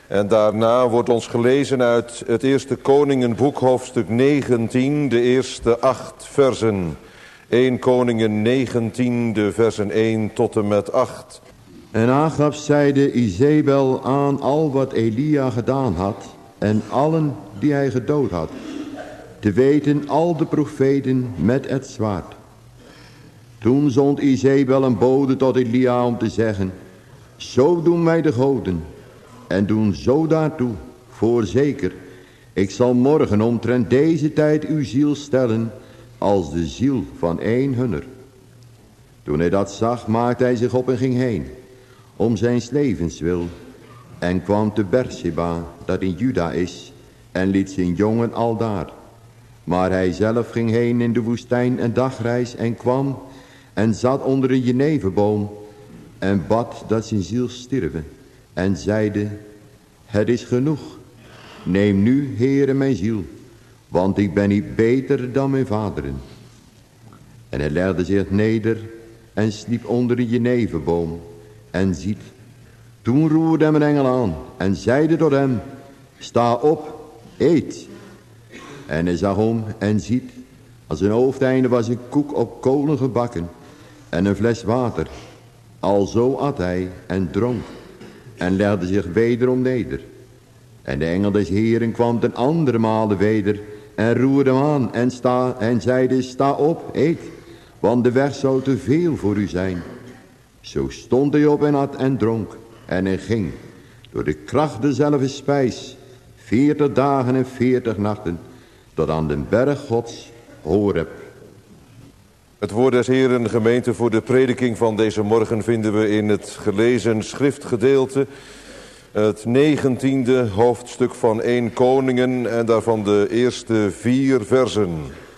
En daarna wordt ons gelezen uit het Eerste Koningenboek, hoofdstuk 19, de eerste 8 versen. 1 Koningen 19, de versen 1 tot en met 8. En Agab zeide Izebel aan al wat Elia gedaan had en allen die hij gedood had, te weten al de profeten met het zwaard. Toen zond Izebel een bode tot Elia om te zeggen, zo doen mij de goden en doen zo daartoe, voorzeker, ik zal morgen omtrent deze tijd uw ziel stellen als de ziel van een hunner. Toen hij dat zag, maakte hij zich op en ging heen, om zijn levenswil, en kwam te Beersheba, dat in Juda is, en liet zijn jongen aldaar. Maar hij zelf ging heen in de woestijn een dagreis en kwam en zat onder een jeneverboom en bad dat zijn ziel stierve en zeide, het is genoeg, neem nu, Heere, mijn ziel, want ik ben niet beter dan mijn vaderen. En hij legde zich neder en sliep onder een jeneverboom en ziet, toen roerde hem een engel aan en zeide tot hem, sta op, eet. En hij zag om en ziet, als een hoofdeinde was een koek op kolen gebakken en een fles water. Alzo at hij en dronk en legde zich wederom neder. En de engel des Heeren kwam ten andere male weder en roerde hem aan en zeide, sta op, eet, want de weg zou te veel voor u zijn. Zo stond hij op en at en dronk en hij ging door de kracht dezelfde spijs 40 dagen en 40 nachten tot aan de berg Gods, Horeb. Het woord des Heeren, gemeente, voor de prediking van deze morgen vinden we in het gelezen schriftgedeelte, het 19e hoofdstuk van 1 Koningen en daarvan de eerste 4 versen.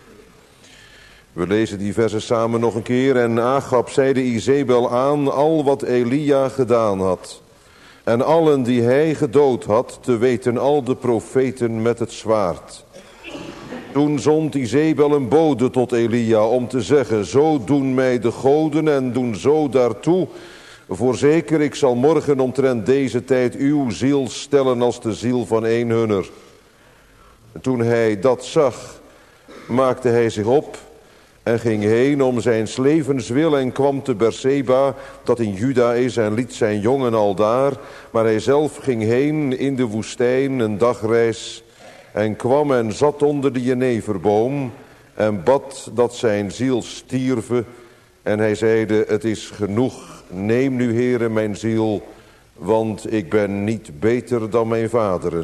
We lezen die versen samen nog een keer. En Agab zeide Izebel aan al wat Elia gedaan had. En allen die hij gedood had, te weten al de profeten met het zwaard. Toen zond Izebel een bode tot Elia om te zeggen, zo doen mij de goden en doen zo daartoe. Voorzeker, ik zal morgen omtrent deze tijd uw ziel stellen als de ziel van een hunner. En toen hij dat zag, maakte hij zich op en ging heen om zijn levenswil en kwam te Beersheba, dat in Juda is, en liet zijn jongen aldaar. Maar hij zelf ging heen in de woestijn een dagreis en kwam en zat onder de jeneverboom en bad dat zijn ziel stierve. En hij zeide, het is genoeg, neem nu, Heere, mijn ziel, want ik ben niet beter dan mijn vaderen.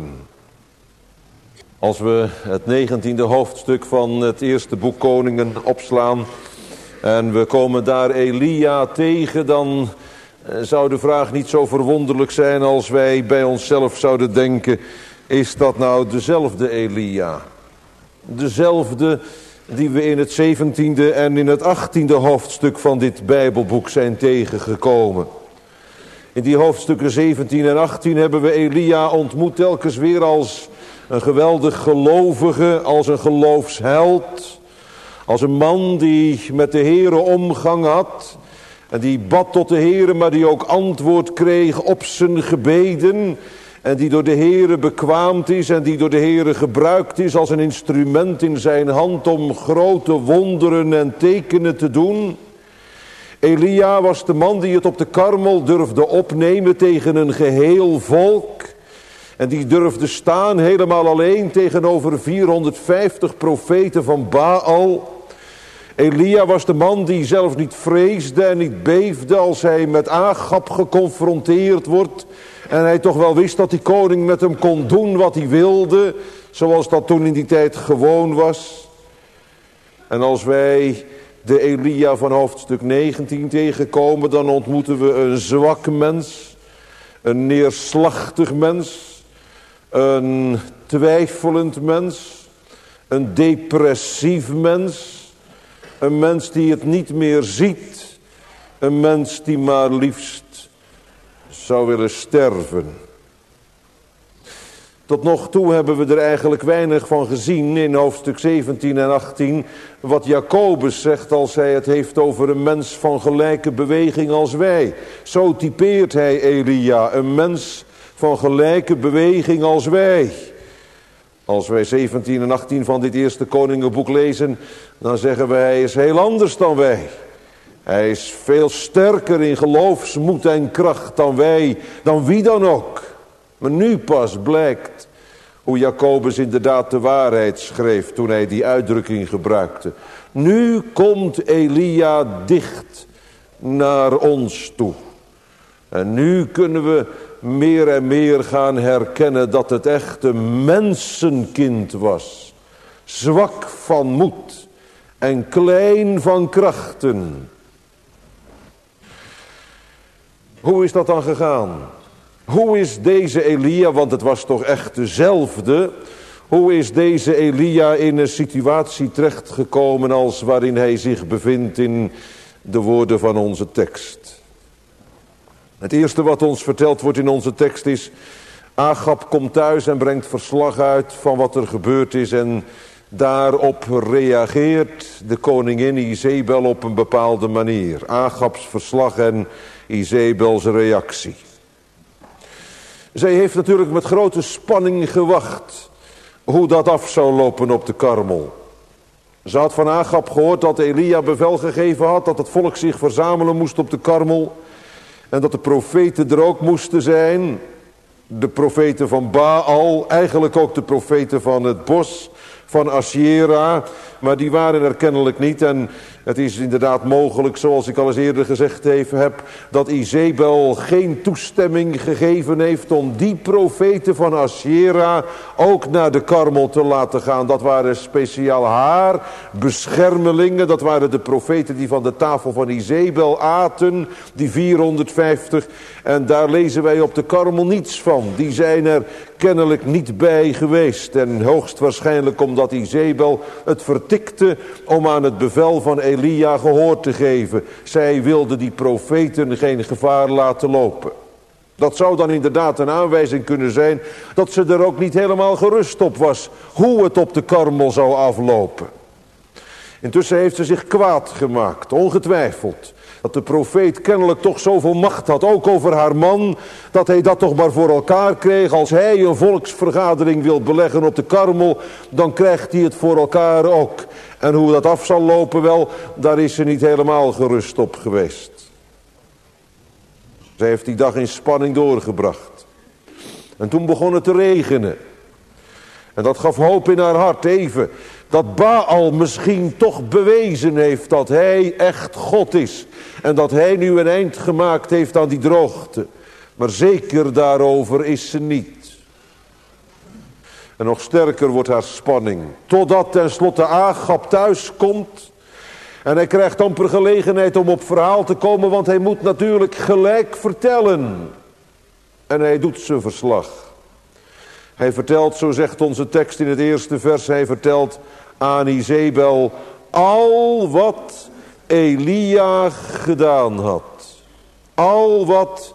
Als we het 19e hoofdstuk van het eerste boek Koningen opslaan en we komen daar Elia tegen, dan zou de vraag niet zo verwonderlijk zijn als wij bij onszelf zouden denken, is dat nou dezelfde Elia? Dezelfde die we in het 17e en in het 18e hoofdstuk van dit Bijbelboek zijn tegengekomen. In die hoofdstukken 17 en 18 hebben we Elia ontmoet telkens weer als een geweldig gelovige, als een geloofsheld. Als een man die met de Heere omgang had. En die bad tot de Heere, maar die ook antwoord kreeg op zijn gebeden. En die door de Heere bekwaamd is en die door de Heere gebruikt is als een instrument in zijn hand om grote wonderen en tekenen te doen. Elia was de man die het op de Karmel durfde opnemen tegen een geheel volk. En die durfde staan helemaal alleen tegenover 450 profeten van Baal. Elia was de man die zelf niet vreesde en niet beefde als hij met Agab geconfronteerd wordt. En hij toch wel wist dat die koning met hem kon doen wat hij wilde, zoals dat toen in die tijd gewoon was. En als wij de Elia van hoofdstuk 19 tegenkomen, dan ontmoeten we een zwak mens, een neerslachtig mens, een twijfelend mens, een depressief mens, een mens die het niet meer ziet, een mens die maar liefst zou willen sterven. Tot nog toe hebben we er eigenlijk weinig van gezien in hoofdstuk 17 en 18... wat Jacobus zegt als hij het heeft over een mens van gelijke beweging als wij. Zo typeert hij Elia, een mens van gelijke beweging als wij. Als wij 17 en 18 van dit eerste Koningenboek lezen, dan zeggen wij, hij is heel anders dan wij. Hij is veel sterker in geloofsmoed en kracht dan wij, dan wie dan ook. Maar nu pas blijkt hoe Jacobus inderdaad de waarheid schreef toen hij die uitdrukking gebruikte. Nu komt Elia dicht naar ons toe. En nu kunnen we meer en meer gaan herkennen dat het echt een mensenkind was. Zwak van moed en klein van krachten. Hoe is dat dan gegaan? Hoe is deze Elia, want het was toch echt dezelfde, hoe is deze Elia in een situatie terechtgekomen als waarin hij zich bevindt in de woorden van onze tekst? Het eerste wat ons verteld wordt in onze tekst is, Agab komt thuis en brengt verslag uit van wat er gebeurd is en daarop reageert de koningin Izebel op een bepaalde manier. Agabs verslag en Izebels reactie. Zij heeft natuurlijk met grote spanning gewacht hoe dat af zou lopen op de Karmel. Ze had van Agab gehoord dat Elia bevel gegeven had dat het volk zich verzamelen moest op de Karmel. En dat de profeten er ook moesten zijn. De profeten van Baal, eigenlijk ook de profeten van het bos, van Asjera. Maar die waren er kennelijk niet. En het is inderdaad mogelijk, zoals ik al eens eerder gezegd heb, dat Izebel geen toestemming gegeven heeft om die profeten van Asjera ook naar de Karmel te laten gaan. Dat waren speciaal haar beschermelingen. Dat waren de profeten die van de tafel van Izebel aten, die 450. En daar lezen wij op de Karmel niets van. Die zijn er kennelijk niet bij geweest. En hoogstwaarschijnlijk omdat Izebel het vertikte om aan het bevel van Elia gehoor te geven. Zij wilde die profeten geen gevaar laten lopen. Dat zou dan inderdaad een aanwijzing kunnen zijn dat ze er ook niet helemaal gerust op was hoe het op de Karmel zou aflopen. Intussen heeft ze zich kwaad gemaakt, ongetwijfeld. Dat de profeet kennelijk toch zoveel macht had, ook over haar man, dat hij dat toch maar voor elkaar kreeg. Als hij een volksvergadering wil beleggen op de Karmel, dan krijgt hij het voor elkaar ook. En hoe dat af zal lopen, wel, daar is ze niet helemaal gerust op geweest. Zij heeft die dag in spanning doorgebracht. En toen begon het te regenen. En dat gaf hoop in haar hart even. Dat Baal misschien toch bewezen heeft dat hij echt God is. En dat hij nu een eind gemaakt heeft aan die droogte. Maar zeker daarover is ze niet. En nog sterker wordt haar spanning. Totdat tenslotte Agab thuis komt. En hij krijgt amper gelegenheid om op verhaal te komen. Want hij moet natuurlijk gelijk vertellen. En hij doet zijn verslag. Hij vertelt, zo zegt onze tekst in het eerste vers, hij vertelt aan Izebel al wat Elia gedaan had. Al wat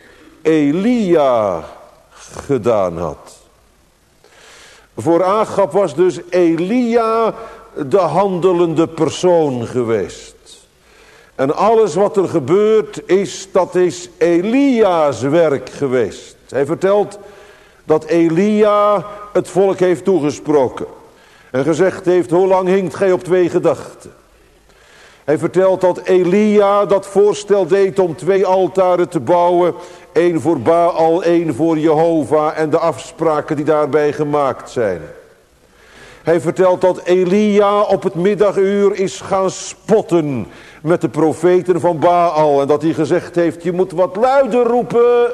Elia gedaan had. Voor Agab was dus Elia de handelende persoon geweest. En alles wat er gebeurd is, dat is Elia's werk geweest. Hij vertelt dat Elia het volk heeft toegesproken. En gezegd heeft, hoe lang hinkt gij op twee gedachten? Hij vertelt dat Elia dat voorstel deed om 2 altaren te bouwen. 1 voor Baal, 1 voor Jehovah en de afspraken die daarbij gemaakt zijn. Hij vertelt dat Elia op het middaguur is gaan spotten met de profeten van Baal. En dat hij gezegd heeft, je moet wat luider roepen.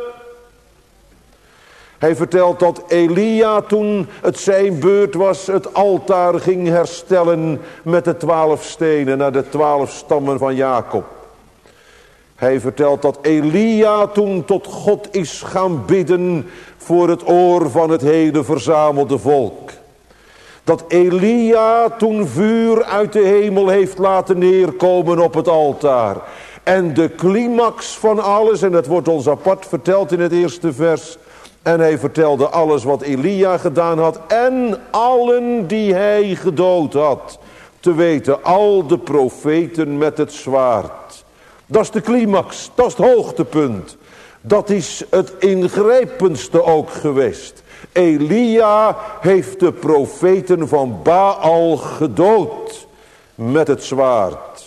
Hij vertelt dat Elia toen het zijn beurt was het altaar ging herstellen met de 12 stenen naar de 12 stammen van Jacob. Hij vertelt dat Elia toen tot God is gaan bidden voor het oor van het hele verzamelde volk. Dat Elia toen vuur uit de hemel heeft laten neerkomen op het altaar. En de climax van alles, en dat wordt ons apart verteld in het eerste vers. En hij vertelde alles wat Elia gedaan had en allen die hij gedood had. Te weten, al de profeten met het zwaard. Dat is de climax, dat is het hoogtepunt. Dat is het ingrijpendste ook geweest. Elia heeft de profeten van Baal gedood met het zwaard.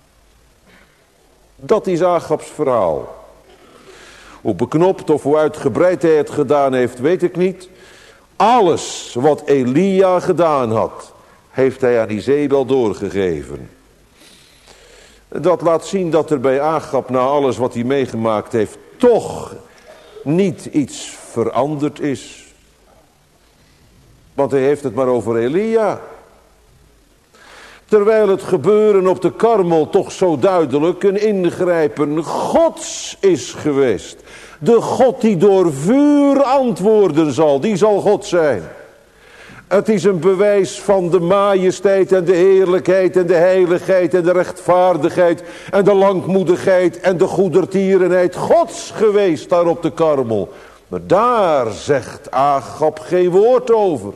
Dat is Agabs verhaal. Hoe beknopt of hoe uitgebreid hij het gedaan heeft, weet ik niet. Alles wat Elia gedaan had, heeft hij aan Izebel doorgegeven. Dat laat zien dat er bij Agab, na alles wat hij meegemaakt heeft, toch niet iets veranderd is. Want hij heeft het maar over Elia. Terwijl het gebeuren op de Karmel toch zo duidelijk een ingrijpen Gods is geweest. De God die door vuur antwoorden zal, die zal God zijn. Het is een bewijs van de majesteit en de heerlijkheid en de heiligheid en de rechtvaardigheid en de langmoedigheid en de goedertierenheid Gods geweest daar op de Karmel. Maar daar zegt Agab geen woord over.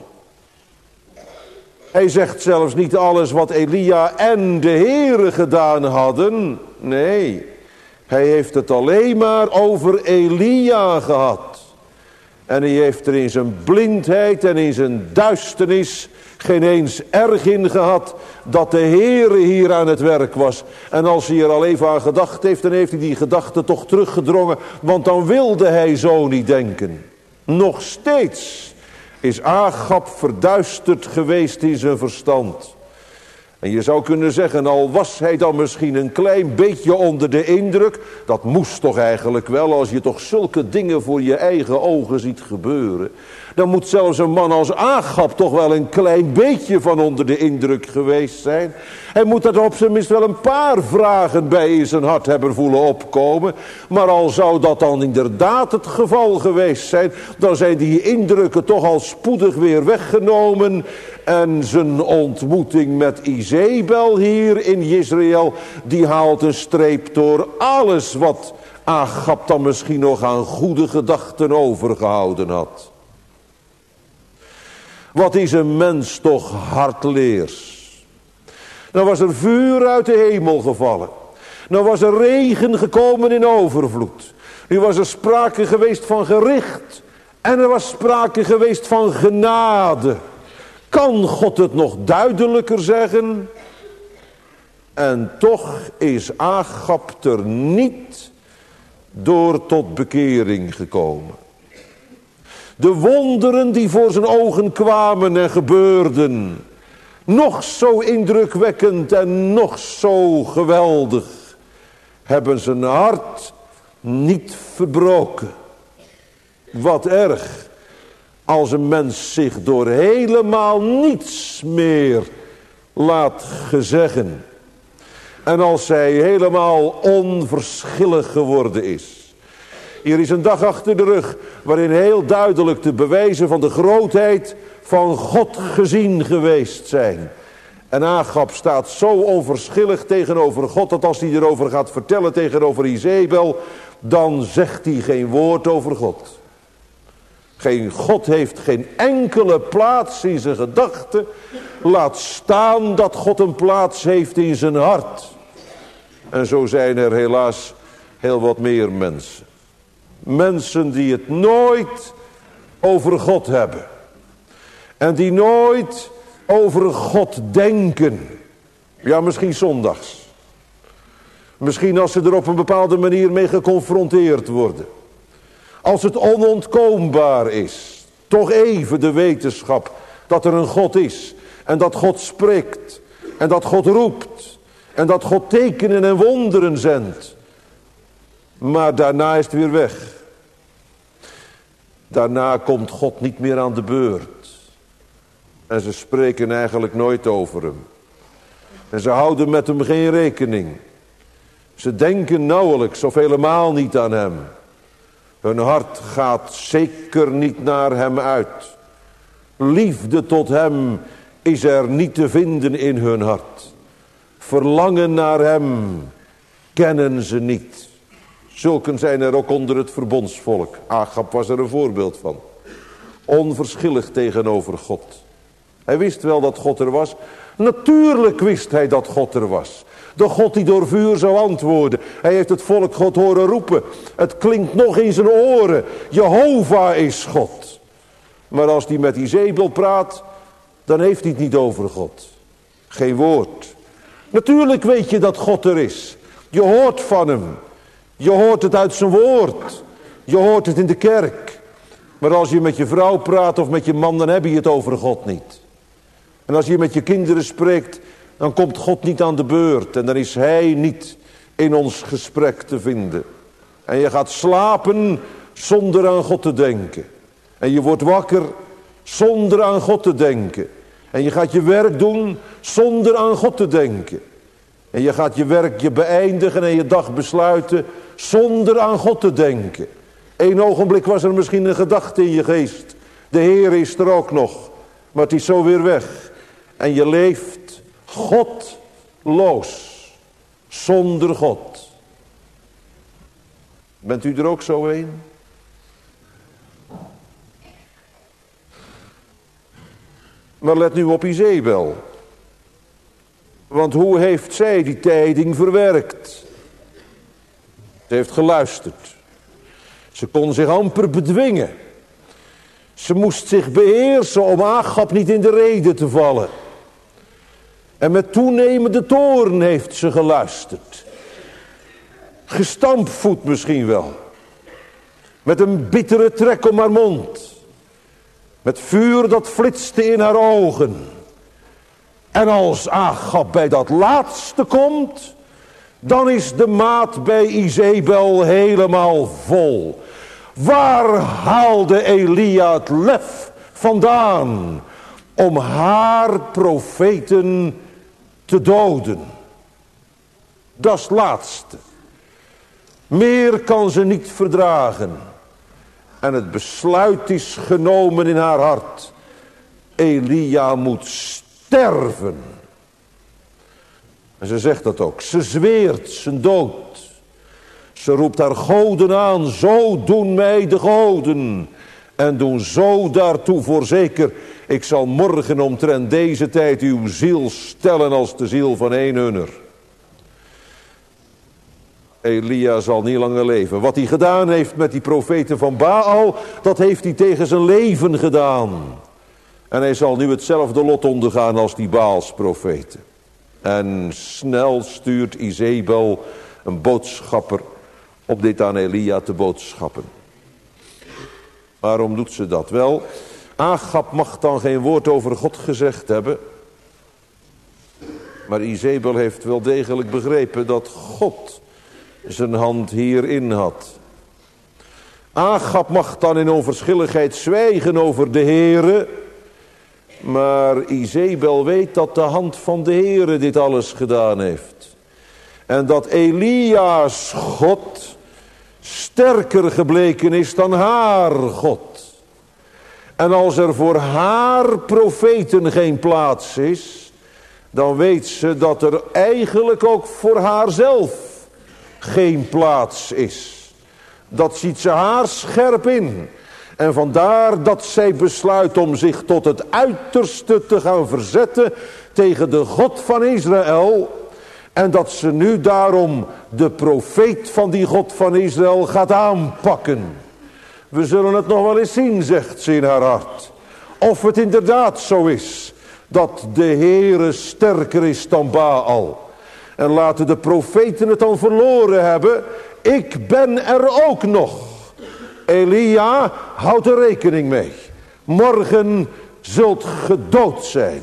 Hij zegt zelfs niet alles wat Elia en de Heere gedaan hadden. Nee, hij heeft het alleen maar over Elia gehad. En hij heeft er in zijn blindheid en in zijn duisternis geen eens erg in gehad dat de Heere hier aan het werk was. En als hij er al even aan gedacht heeft, dan heeft hij die gedachte toch teruggedrongen. Want dan wilde hij zo niet denken. Nog steeds is Agab verduisterd geweest in zijn verstand. En je zou kunnen zeggen, al was hij dan misschien een klein beetje onder de indruk. Dat moest toch eigenlijk wel, als je toch zulke dingen voor je eigen ogen ziet gebeuren. Dan moet zelfs een man als Agab toch wel een klein beetje van onder de indruk geweest zijn. Hij moet er op zijn minst wel een paar vragen bij in zijn hart hebben voelen opkomen. Maar al zou dat dan inderdaad het geval geweest zijn, dan zijn die indrukken toch al spoedig weer weggenomen. En zijn ontmoeting met Izebel hier in Jezreel, die haalt een streep door alles wat Agab dan misschien nog aan goede gedachten overgehouden had. Wat is een mens toch hardleers. Nou was er vuur uit de hemel gevallen. Nou was er regen gekomen in overvloed. Nu was er sprake geweest van gericht. En er was sprake geweest van genade. Kan God het nog duidelijker zeggen? En toch is Agab er niet door tot bekering gekomen. De wonderen die voor zijn ogen kwamen en gebeurden, nog zo indrukwekkend en nog zo geweldig, hebben zijn hart niet verbroken. Wat erg als een mens zich door helemaal niets meer laat gezeggen. En als hij helemaal onverschillig geworden is. Hier is een dag achter de rug waarin heel duidelijk de bewijzen van de grootheid van God gezien geweest zijn. En Agab staat zo onverschillig tegenover God dat als hij erover gaat vertellen tegenover Izebel, dan zegt hij geen woord over God. God heeft geen enkele plaats in zijn gedachten. Laat staan dat God een plaats heeft in zijn hart. En zo zijn er helaas heel wat meer mensen. Mensen die het nooit over God hebben. En die nooit over God denken. Ja, misschien zondags. Misschien als ze er op een bepaalde manier mee geconfronteerd worden. Als het onontkoombaar is. Toch even de wetenschap dat er een God is. En dat God spreekt. En dat God roept. En dat God tekenen en wonderen zendt. Maar daarna is het weer weg. Daarna komt God niet meer aan de beurt. En ze spreken eigenlijk nooit over hem. En ze houden met hem geen rekening. Ze denken nauwelijks of helemaal niet aan hem. Hun hart gaat zeker niet naar hem uit. Liefde tot hem is er niet te vinden in hun hart. Verlangen naar hem kennen ze niet. Zulken zijn er ook onder het verbondsvolk. Agab was er een voorbeeld van. Onverschillig tegenover God. Hij wist wel dat God er was. Natuurlijk wist hij dat God er was. De God die door vuur zou antwoorden. Hij heeft het volk God horen roepen. Het klinkt nog in zijn oren. Jehovah is God. Maar als hij met Izebel praat, dan heeft hij het niet over God. Geen woord. Natuurlijk weet je dat God er is. Je hoort van hem. Je hoort het uit zijn woord. Je hoort het in de kerk. Maar als je met je vrouw praat of met je man, dan heb je het over God niet. En als je met je kinderen spreekt, dan komt God niet aan de beurt. En dan is hij niet in ons gesprek te vinden. En je gaat slapen zonder aan God te denken. En je wordt wakker zonder aan God te denken. En je gaat je werk doen zonder aan God te denken. En je gaat je werk beëindigen en je dag besluiten zonder aan God te denken. Eén ogenblik was er misschien een gedachte in je geest. De Heer is er ook nog. Maar het is zo weer weg. En je leeft godloos. Zonder God. Bent u er ook zo een? Maar let nu op Izebel. Want hoe heeft zij die tijding verwerkt? Ze heeft geluisterd. Ze kon zich amper bedwingen. Ze moest zich beheersen om Agab niet in de rede te vallen. En met toenemende toorn heeft ze geluisterd. Gestampvoet misschien wel. Met een bittere trek om haar mond. Met vuur dat flitste in haar ogen. En als Agab bij dat laatste komt, dan is de maat bij Izebel helemaal vol. Waar haalde Elia het lef vandaan om haar profeten te doden? Dat is het laatste. Meer kan ze niet verdragen. En het besluit is genomen in haar hart. Elia moet sterven. En ze zegt dat ook. Ze zweert zijn dood. Ze roept haar goden aan. Zo doen mij de goden. En doen zo daartoe voorzeker. Ik zal morgen omtrent deze tijd uw ziel stellen als de ziel van een hunner. Elia zal niet langer leven. Wat hij gedaan heeft met die profeten van Baal, dat heeft hij tegen zijn leven gedaan. En hij zal nu hetzelfde lot ondergaan als die Baals profeten. En snel stuurt Izebel een boodschapper op dit aan Elia te boodschappen. Waarom doet ze dat? Wel, Agab mag dan geen woord over God gezegd hebben. Maar Izebel heeft wel degelijk begrepen dat God zijn hand hierin had. Agab mag dan in onverschilligheid zwijgen over de Heere. Maar Izebel weet dat de hand van de Heere dit alles gedaan heeft. En dat Elia's God sterker gebleken is dan haar God. En als er voor haar profeten geen plaats is, dan weet ze dat er eigenlijk ook voor haarzelf geen plaats is. Dat ziet ze haar scherp in. En vandaar dat zij besluit om zich tot het uiterste te gaan verzetten tegen de God van Israël. En dat ze nu daarom de profeet van die God van Israël gaat aanpakken. We zullen het nog wel eens zien, zegt ze in haar hart. Of het inderdaad zo is dat de Heere sterker is dan Baal. En laten de profeten het dan verloren hebben. Ik ben er ook nog. Elia, houd er rekening mee. Morgen zult gedood zijn.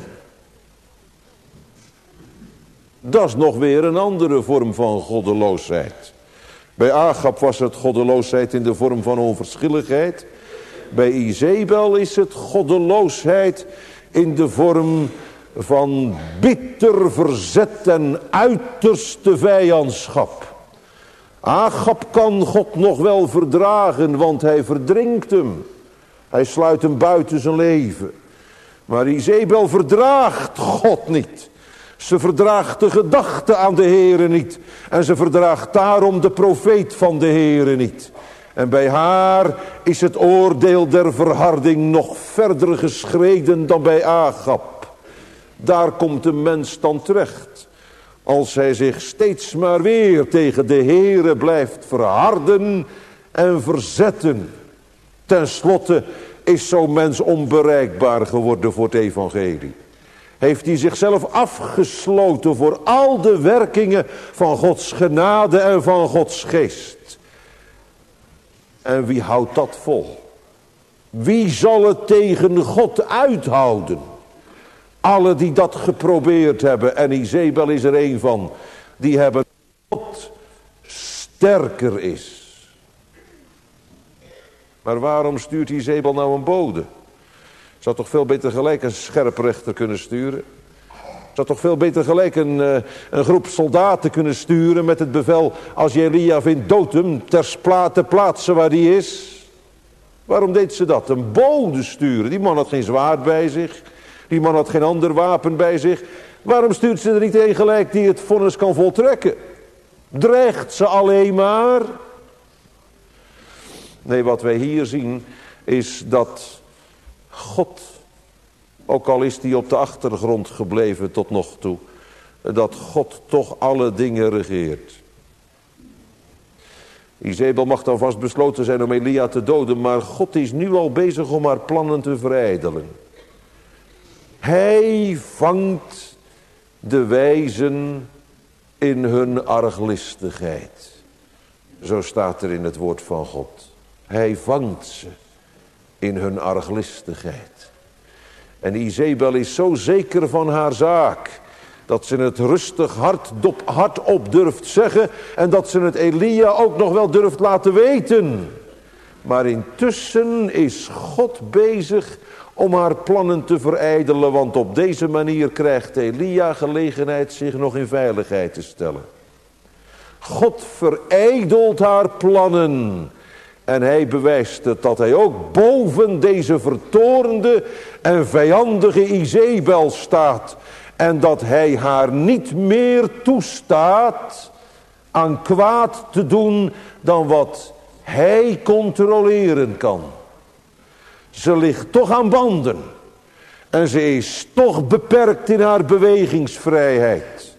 Dat is nog weer een andere vorm van goddeloosheid. Bij Agab was het goddeloosheid in de vorm van onverschilligheid. Bij Izebel is het goddeloosheid in de vorm van bitter verzet en uiterste vijandschap. Agab kan God nog wel verdragen, want hij verdrinkt hem. Hij sluit hem buiten zijn leven. Maar Izebel verdraagt God niet. Ze verdraagt de gedachte aan de Heere niet. En ze verdraagt daarom de profeet van de Heere niet. En bij haar is het oordeel der verharding nog verder geschreden dan bij Agab. Daar komt de mens dan terecht. Als hij zich steeds maar weer tegen de Heere blijft verharden en verzetten. Ten slotte is zo'n mens onbereikbaar geworden voor het evangelie. Heeft hij zichzelf afgesloten voor al de werkingen van Gods genade en van Gods geest. En wie houdt dat vol? Wie zal het tegen God uithouden? Alle die dat geprobeerd hebben, en Izebel is er een van, die hebben God sterker is. Maar waarom stuurt Izebel nou een bode? Zou toch veel beter gelijk een scherprechter kunnen sturen? Zou toch veel beter gelijk een groep soldaten kunnen sturen met het bevel: als je Elia vindt, dood hem ter plaatse waar die is. Waarom deed ze dat? Een bode sturen. Die man had geen zwaard bij zich. Die man had geen ander wapen bij zich. Waarom stuurt ze er niet een gelijk die het vonnis kan voltrekken? Dreigt ze alleen maar? Nee, wat wij hier zien is dat God, ook al is hij op de achtergrond gebleven tot nog toe, dat God toch alle dingen regeert. Izebel mag dan vast besloten zijn om Elia te doden, maar God is nu al bezig om haar plannen te verijdelen. Hij vangt de wijzen in hun arglistigheid. Zo staat er in het woord van God. Hij vangt ze in hun arglistigheid. En Izebel is zo zeker van haar zaak, dat ze het rustig hardop durft zeggen, en dat ze het Elia ook nog wel durft laten weten. Maar intussen is God bezig om haar plannen te verijdelen, want op deze manier krijgt Elia gelegenheid zich nog in veiligheid te stellen. God verijdelt haar plannen. En hij bewijst het dat hij ook boven deze vertoornde en vijandige Izebel staat. En dat hij haar niet meer toestaat aan kwaad te doen dan wat hij controleren kan. Ze ligt toch aan banden. En ze is toch beperkt in haar bewegingsvrijheid.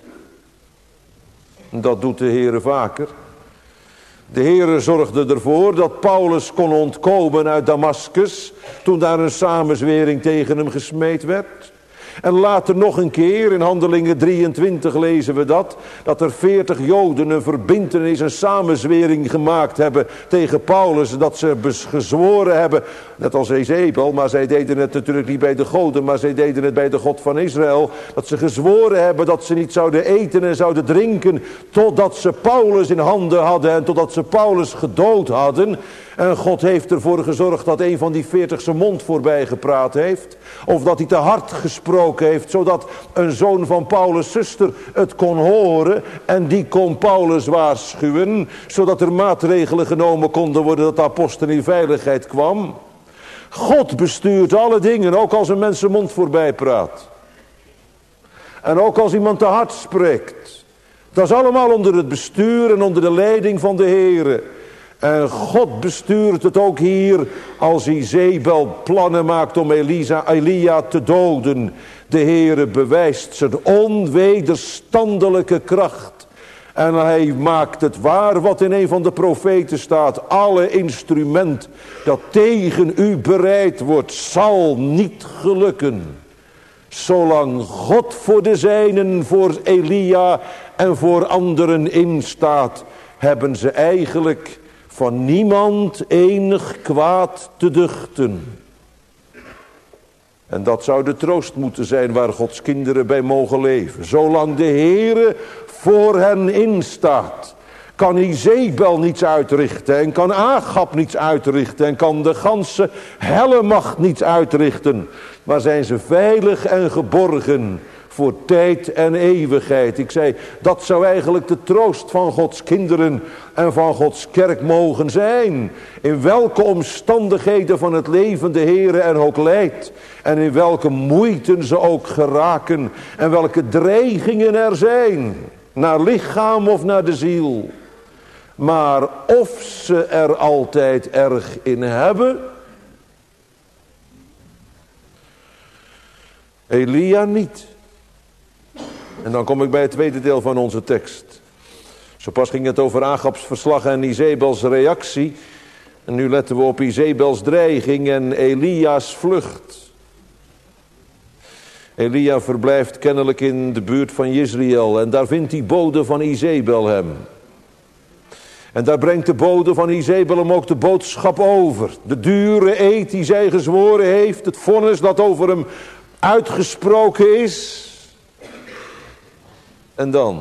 Dat doet de Heere vaker. De Heere zorgde ervoor dat Paulus kon ontkomen uit Damaskus, toen daar een samenzwering tegen hem gesmeed werd. En later nog een keer, in Handelingen 23 lezen we dat er 40 Joden een verbintenis, een samenzwering gemaakt hebben tegen Paulus. Dat ze gezworen hebben, net als Izebel, maar zij deden het natuurlijk niet bij de goden, maar zij deden het bij de God van Israël. Dat ze gezworen hebben dat ze niet zouden eten en zouden drinken, totdat ze Paulus in handen hadden en totdat ze Paulus gedood hadden. En God heeft ervoor gezorgd dat een van die 40 zijn mond voorbij gepraat heeft. Of dat hij te hard gesproken heeft, zodat een zoon van Paulus' zuster het kon horen. En die kon Paulus waarschuwen, zodat er maatregelen genomen konden worden dat de apostel in veiligheid kwam. God bestuurt alle dingen, ook als een mens zijn mond voorbij praat. En ook als iemand te hard spreekt. Dat is allemaal onder het bestuur en onder de leiding van de Heere. En God bestuurt het ook hier als Izebel plannen maakt om Elia te doden. De Heere bewijst zijn onwederstandelijke kracht. En hij maakt het waar wat in een van de profeten staat. Alle instrument dat tegen u bereid wordt, zal niet gelukken. Zolang God voor de zijnen, voor Elia en voor anderen instaat, hebben ze eigenlijk van niemand enig kwaad te duchten. En dat zou de troost moeten zijn waar Gods kinderen bij mogen leven. Zolang de Heere voor hen instaat, kan Izebel niets uitrichten en kan Agab niets uitrichten en kan de ganse helle macht niets uitrichten. Maar zijn ze veilig en geborgen voor tijd en eeuwigheid. Ik zei, dat zou eigenlijk de troost van Gods kinderen en van Gods kerk mogen zijn. In welke omstandigheden van het leven de Heere er ook leidt. En in welke moeiten ze ook geraken. En welke dreigingen er zijn. Naar lichaam of naar de ziel. Maar of ze er altijd erg in hebben. Elia niet. En dan kom ik bij het tweede deel van onze tekst. Zo pas ging het over Agabs verslag en Izebels reactie. En nu letten we op Izebels dreiging en Elia's vlucht. Elia verblijft kennelijk in de buurt van Jezreel. En daar vindt die bode van Izebel hem. En daar brengt de bode van Izebel hem ook de boodschap over. De dure eed die zij gezworen heeft. Het vonnis dat over hem uitgesproken is. En dan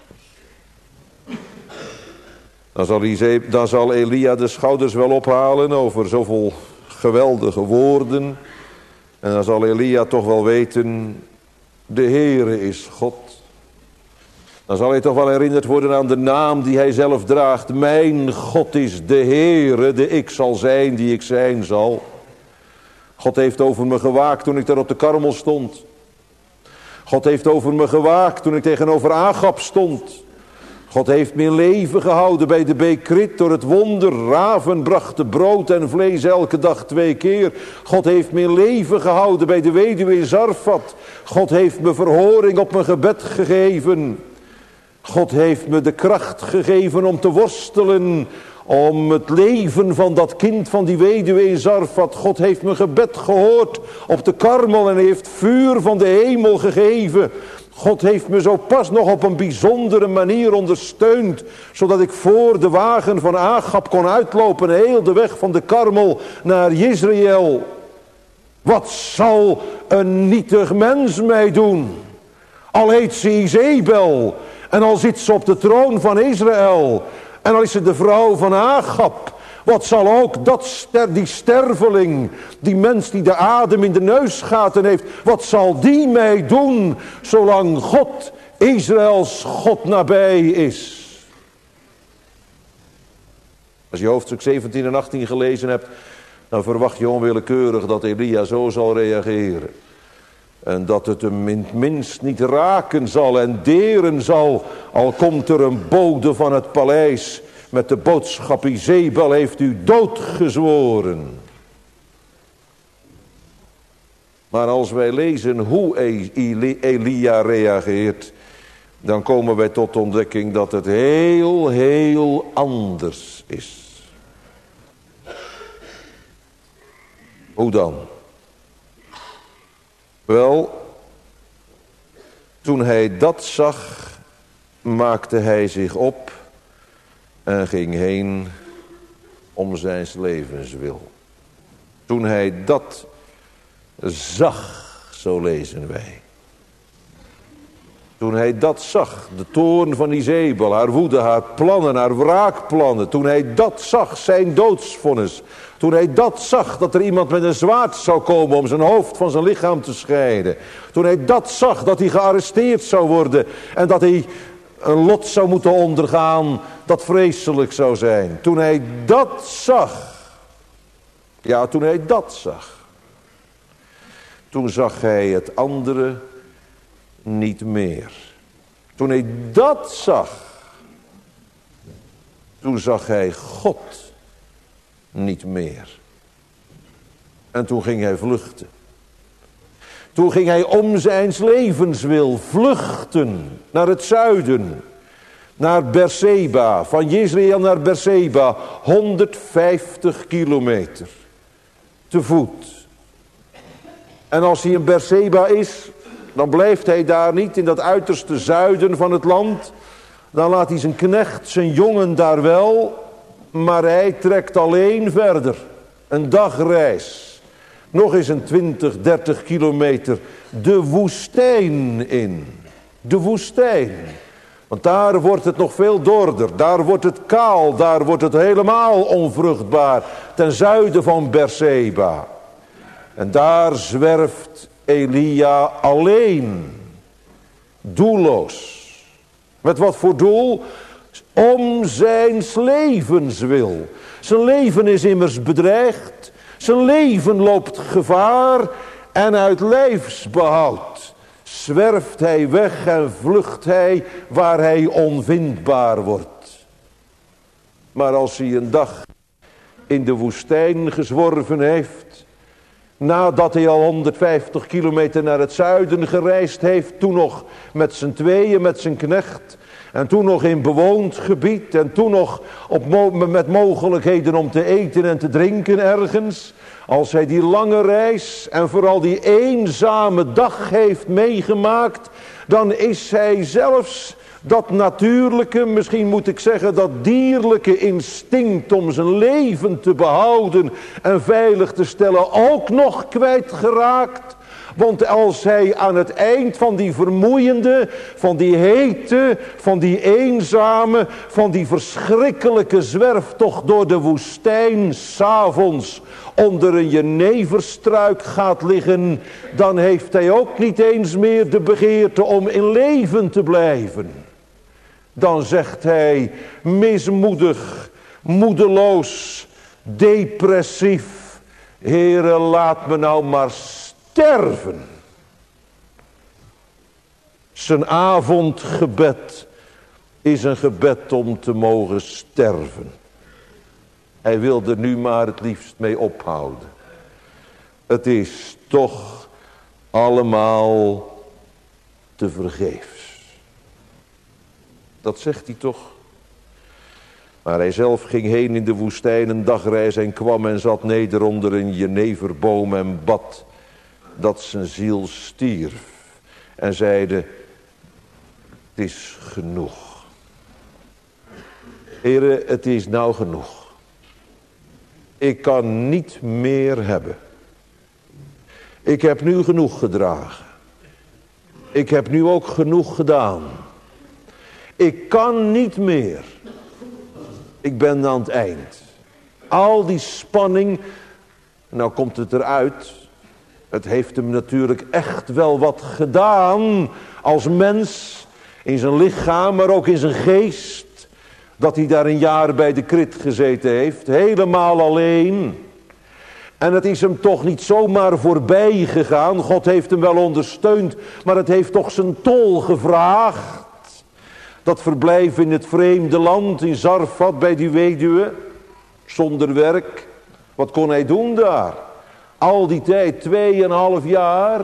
zal Elia de schouders wel ophalen over zoveel geweldige woorden. En dan zal Elia toch wel weten, de Heere is God. Dan zal hij toch wel herinnerd worden aan de naam die hij zelf draagt. Mijn God is de Heere, de ik zal zijn die ik zijn zal. God heeft over me gewaakt toen ik daar op de Karmel stond. God heeft over me gewaakt toen ik tegenover Agab stond. God heeft me in leven gehouden bij de beek Krit door het wonder. Raven brachten brood en vlees elke dag 2 keer. God heeft me in leven gehouden bij de weduwe in Zarfat. God heeft me verhoring op mijn gebed gegeven. God heeft me de kracht gegeven om te worstelen. Om het leven van dat kind van die weduwe in Zarfat. God heeft mijn gebed gehoord op de Karmel en heeft vuur van de hemel gegeven. God heeft me zo pas nog op een bijzondere manier ondersteund. Zodat ik voor de wagen van Agab kon uitlopen. Heel de weg van de Karmel naar Jezreel. Wat zal een nietig mens mij doen? Al heet ze Izebel. En al zit ze op de troon van Israël. En al is ze de vrouw van Agab. Wat zal ook die sterveling, die mens die de adem in de neusgaten heeft, wat zal die mij doen, zolang God, Israëls God, nabij is? Als je hoofdstuk 17 en 18 gelezen hebt, dan verwacht je onwillekeurig dat Elia zo zal reageren. En dat het hem in het minst niet raken zal en deren zal, al komt er een bode van het paleis met de boodschap: Izebel heeft u doodgezworen. Maar als wij lezen hoe Elia reageert, dan komen wij tot ontdekking dat het heel, heel anders is. Hoe dan? Wel, toen hij dat zag, maakte hij zich op en ging heen om zijn levenswil. Toen hij dat zag, zo lezen wij. Toen hij dat zag, de toorn van Izebel, haar woede, haar plannen, haar wraakplannen. Toen hij dat zag, zijn doodsvonnis. Toen hij dat zag, dat er iemand met een zwaard zou komen om zijn hoofd van zijn lichaam te scheiden. Toen hij dat zag, dat hij gearresteerd zou worden en dat hij een lot zou moeten ondergaan dat vreselijk zou zijn. Toen hij dat zag, toen zag hij het andere niet meer. Toen hij dat zag, toen zag hij God niet meer. En toen ging hij vluchten. Toen ging hij om zijn levenswil vluchten naar het zuiden. Naar Berseba, van Jezreel naar Berseba, 150 kilometer. Te voet. En als hij in Berseba is, dan blijft hij daar niet in dat uiterste zuiden van het land. Dan laat hij zijn knecht, zijn jongen daar wel, maar hij trekt alleen verder. Een dagreis. Nog eens een 20, 30 kilometer de woestijn in. De woestijn. Want daar wordt het nog veel dorder. Daar wordt het kaal. Daar wordt het helemaal onvruchtbaar. Ten zuiden van Berseba. En daar zwerft Elia alleen. Doelloos. Met wat voor doel? Om zijn levenswil. Zijn leven is immers bedreigd. Zijn leven loopt gevaar. En uit lijfsbehoud zwerft hij weg en vlucht hij waar hij onvindbaar wordt. Maar als hij een dag in de woestijn gezworven heeft, Nadat hij al 150 kilometer naar het zuiden gereisd heeft. Toen nog met z'n tweeën, met zijn knecht. En toen nog in bewoond gebied. En toen nog met mogelijkheden om te eten en te drinken ergens. Als hij die lange reis en vooral die eenzame dag heeft meegemaakt. Dan is hij zelfs dat natuurlijke, misschien moet ik zeggen dat dierlijke instinct om zijn leven te behouden en veilig te stellen ook nog kwijtgeraakt. Want als hij aan het eind van die vermoeiende, van die hete, van die eenzame, van die verschrikkelijke zwerftocht door de woestijn, 's avonds onder een jeneverstruik gaat liggen, dan heeft hij ook niet eens meer de begeerte om in leven te blijven. Dan zegt hij mismoedig, moedeloos, depressief: Heere, laat me nou maar sterven. Zijn avondgebed is een gebed om te mogen sterven. Hij wil er nu maar het liefst mee ophouden. Het is toch allemaal te vergeefs. Dat zegt hij toch. Maar hij zelf ging heen in de woestijn een dagreis en kwam en zat neder onder een jeneverboom en bad dat zijn ziel stierf. En zeide: het is genoeg. Heere, het is nou genoeg. Ik kan niet meer hebben. Ik heb nu genoeg gedragen. Ik heb nu ook genoeg gedaan. Ik kan niet meer. Ik ben aan het eind. Al die spanning, nou komt het eruit. Het heeft hem natuurlijk echt wel wat gedaan als mens. In zijn lichaam, maar ook in zijn geest. Dat hij daar een jaar bij de krit gezeten heeft. Helemaal alleen. En het is hem toch niet zomaar voorbij gegaan. God heeft hem wel ondersteund. Maar het heeft toch zijn tol gevraagd. Dat verblijf in het vreemde land, in Zarfat bij die weduwe. Zonder werk. Wat kon hij doen daar? Al die tijd, 2,5 jaar.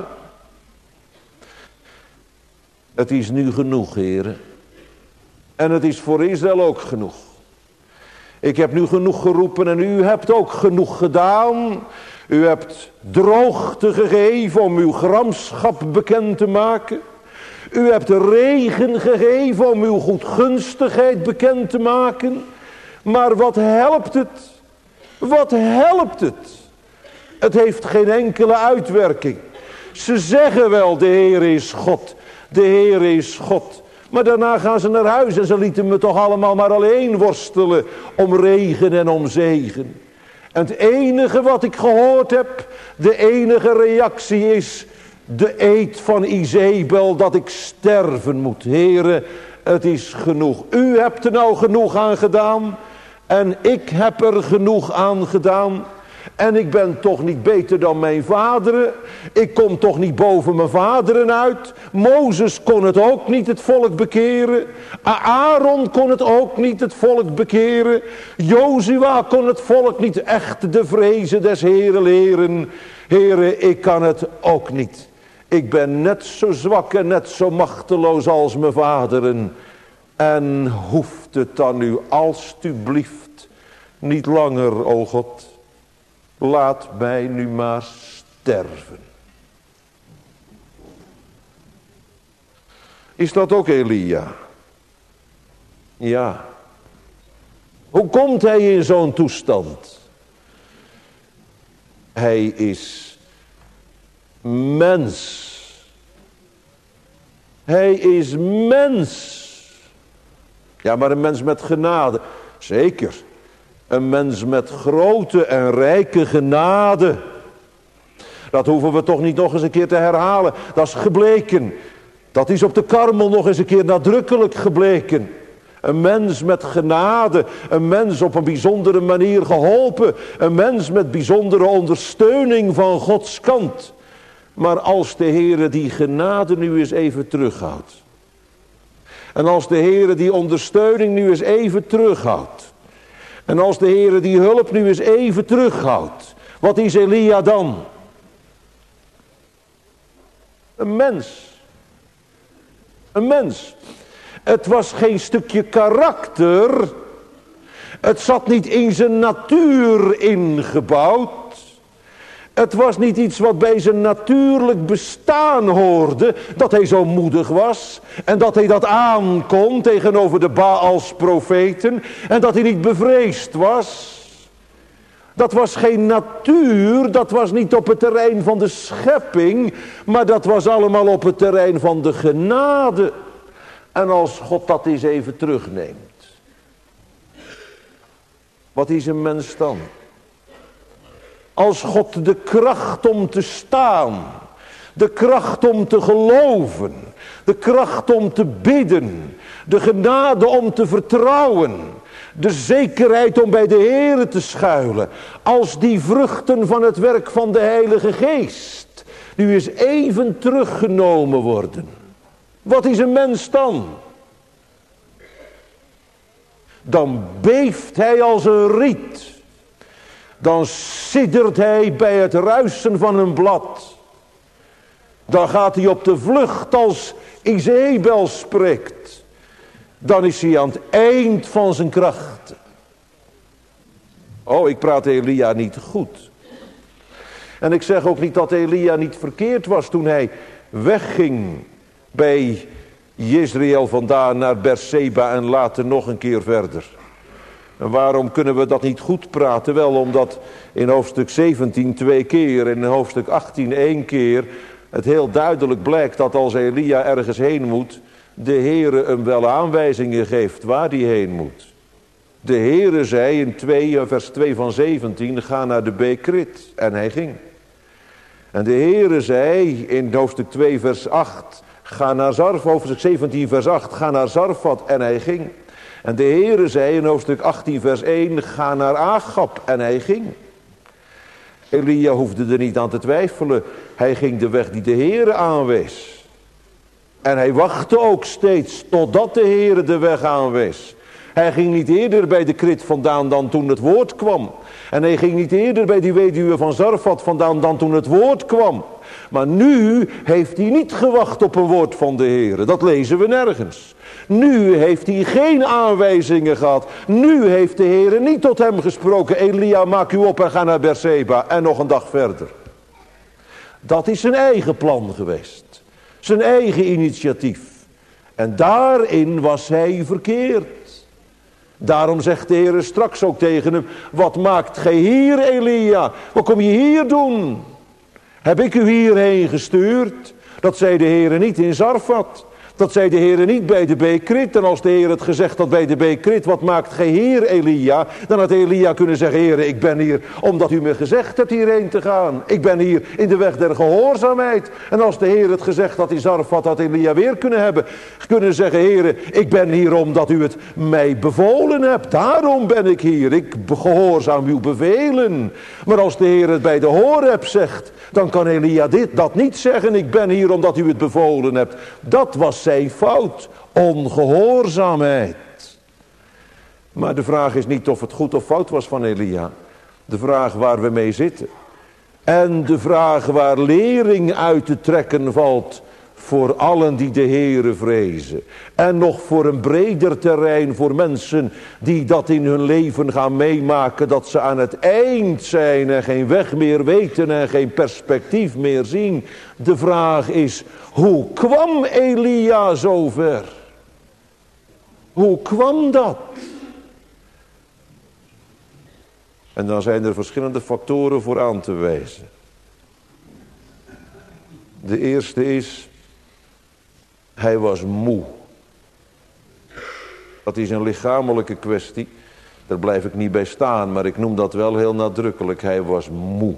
Het is nu genoeg, heren. En het is voor Israël ook genoeg. Ik heb nu genoeg geroepen en u hebt ook genoeg gedaan. U hebt droogte gegeven om uw gramschap bekend te maken. U hebt regen gegeven om uw goedgunstigheid bekend te maken. Maar wat helpt het? Wat helpt het? Het heeft geen enkele uitwerking. Ze zeggen wel: de Heer is God. De Heer is God. Maar daarna gaan ze naar huis en ze lieten me toch allemaal maar alleen worstelen om regen en om zegen. En het enige wat ik gehoord heb, de enige reactie is de eed van Izebel dat ik sterven moet. Here, het is genoeg. U hebt er nou genoeg aan gedaan en ik heb er genoeg aan gedaan. En ik ben toch niet beter dan mijn vaderen. Ik kom toch niet boven mijn vaderen uit. Mozes kon het ook niet, het volk bekeren. Aaron kon het ook niet, het volk bekeren. Jozua kon het volk niet echt de vrezen des Heren leren. Here, ik kan het ook niet. Ik ben net zo zwak en net zo machteloos als mijn vaderen. En hoeft het dan nu alstublieft niet langer, o God. Laat mij nu maar sterven. Is dat ook Elia? Ja. Hoe komt hij in zo'n toestand? Hij is mens. Hij is mens. Ja, maar een mens met genade. Zeker. Een mens met grote en rijke genade. Dat hoeven we toch niet nog eens een keer te herhalen. Dat is gebleken. Dat is op de Karmel nog eens een keer nadrukkelijk gebleken. Een mens met genade. Een mens op een bijzondere manier geholpen. Een mens met bijzondere ondersteuning van Gods kant. Maar als de Heere die genade nu eens even terughoudt. En als de Heere die ondersteuning nu eens even terughoudt. En als de Heere die hulp nu eens even terughoudt. Wat is Elia dan? Een mens. Een mens. Het was geen stukje karakter. Het zat niet in zijn natuur ingebouwd. Het was niet iets wat bij zijn natuurlijk bestaan hoorde. Dat hij zo moedig was. En dat hij dat aankon tegenover de Baals profeten. En dat hij niet bevreesd was. Dat was geen natuur. Dat was niet op het terrein van de schepping. Maar dat was allemaal op het terrein van de genade. En als God dat eens even terugneemt. Wat is een mens dan? Als God de kracht om te staan, de kracht om te geloven, de kracht om te bidden, de genade om te vertrouwen, de zekerheid om bij de Heere te schuilen, als die vruchten van het werk van de Heilige Geest nu eens even teruggenomen worden. Wat is een mens dan? Dan beeft hij als een riet. Dan siddert hij bij het ruisen van een blad. Dan gaat hij op de vlucht als Izebel spreekt. Dan is hij aan het eind van zijn krachten. Oh, ik praat Elia niet goed. En ik zeg ook niet dat Elia niet verkeerd was toen hij wegging bij Jezreel vandaan naar Berseba en later nog een keer verder. En waarom kunnen we dat niet goed praten? Wel omdat in hoofdstuk 17 2 keer en in hoofdstuk 18 1 keer het heel duidelijk blijkt dat als Elia ergens heen moet, de Heere hem wel aanwijzingen geeft waar hij heen moet. De Heere zei in vers 2 van 17, ga naar de Bekrit. En hij ging. En de Heere zei in hoofdstuk 2 vers 8, ga naar Zarfat, hoofdstuk 17 vers 8, ga naar Zarfat. En hij ging. En de Heere zei in hoofdstuk 18 vers 1, ga naar Agab. En hij ging. Elia hoefde er niet aan te twijfelen. Hij ging de weg die de Heere aanwees. En hij wachtte ook steeds totdat de Heere de weg aanwees. Hij ging niet eerder bij de Krit vandaan dan toen het woord kwam. En hij ging niet eerder bij die weduwe van Zarfat vandaan dan toen het woord kwam. Maar nu heeft hij niet gewacht op een woord van de Heere. Dat lezen we nergens. Nu heeft hij geen aanwijzingen gehad. Nu heeft de Heere niet tot hem gesproken. Elia, maak u op en ga naar Berseba. En nog een dag verder. Dat is zijn eigen plan geweest. Zijn eigen initiatief. En daarin was hij verkeerd. Daarom zegt de Heere straks ook tegen hem, wat maakt gij hier, Elia? Wat kom je hier doen? Heb ik u hierheen gestuurd? Dat zei de Heere niet in Zarfat. Dat zei de Heere niet bij de Bekrit. En als de Heer het gezegd had bij de Bekrit, wat maakt gij hier, Elia? Dan had Elia kunnen zeggen, Heere, ik ben hier omdat u me gezegd hebt hierheen te gaan. Ik ben hier in de weg der gehoorzaamheid. En als de Heer het gezegd had in Zarfat, had Elia weer kunnen zeggen, Heere, ik ben hier omdat u het mij bevolen hebt. Daarom ben ik hier. Ik gehoorzaam uw bevelen. Maar als de Heer het bij de Horeb zegt, dan kan Elia dat niet zeggen. Ik ben hier omdat u het bevolen hebt. Dat was zijn fout. Ongehoorzaamheid. Maar de vraag is niet of het goed of fout was van Elia. De vraag waar we mee zitten. En de vraag waar lering uit te trekken valt. Voor allen die de Heere vrezen. En nog voor een breder terrein voor mensen die dat in hun leven gaan meemaken. Dat ze aan het eind zijn en geen weg meer weten en geen perspectief meer zien. De vraag is, hoe kwam Elia zover? Hoe kwam dat? En dan zijn er verschillende factoren voor aan te wijzen. De eerste is, hij was moe. Dat is een lichamelijke kwestie. Daar blijf ik niet bij staan, maar ik noem dat wel heel nadrukkelijk. Hij was moe.